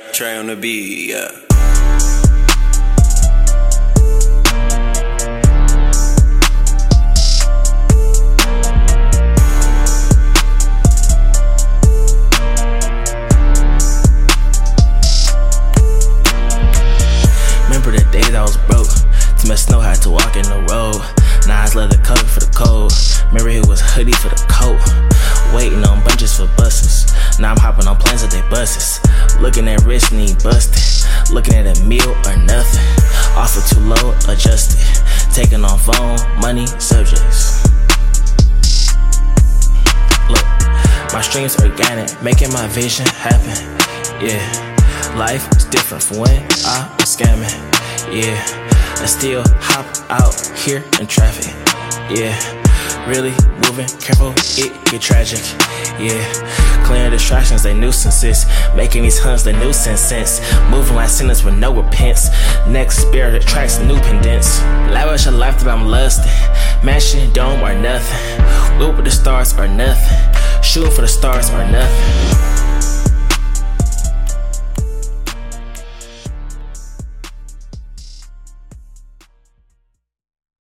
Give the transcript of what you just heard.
Trey on the beat, yeah. Remember the days I was broke, too much snow, had to walk in the road. Now I leather coat for the cold. Remember it was hoodie for the coat. Waiting on bunches for buses. Now I'm hopping on planes with they buses. Looking at wrist, knee busted. Looking at a meal or nothing. Offer too low, adjusted. Taking on phone, money, subjects. Look, my streams organic, making my vision happen. Yeah, life is different from when I was scamming. Yeah, I still hop out here in traffic. Yeah, really moving careful, it get tragic. Yeah, clearing distractions, they nuisances. Making these huns the nuisance. Moving like sinners with no repents. Next spirit attracts new pendants. Lavish a life that I'm lusting. Mansion, dome, or nothing. Loop with the stars or nothing. Shooting for the stars or nothing.